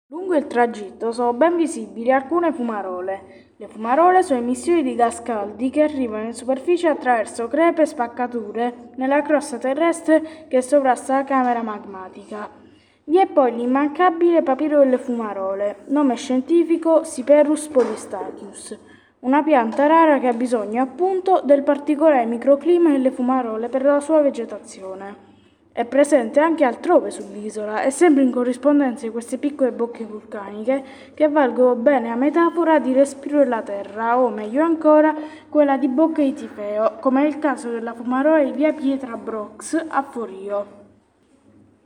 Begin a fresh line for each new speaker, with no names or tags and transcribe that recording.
Lungo il tragitto sono ben visibili alcune fumarole. Le fumarole sono emissioni di gas caldi che arrivano in superficie attraverso crepe e spaccature nella crosta terrestre che sovrasta la camera magmatica. Vi è poi l'immancabile papiro delle fumarole, nome scientifico Cyperus polystachys, una pianta rara che ha bisogno appunto del particolare microclima delle fumarole per la sua vegetazione. È presente anche altrove sull'isola e sempre in corrispondenza di queste piccole bocche vulcaniche che valgono bene a metafora di respiro della terra o meglio ancora quella di bocche di Tifeo, come è il caso della fumarola di via Pietra Brox a Forio.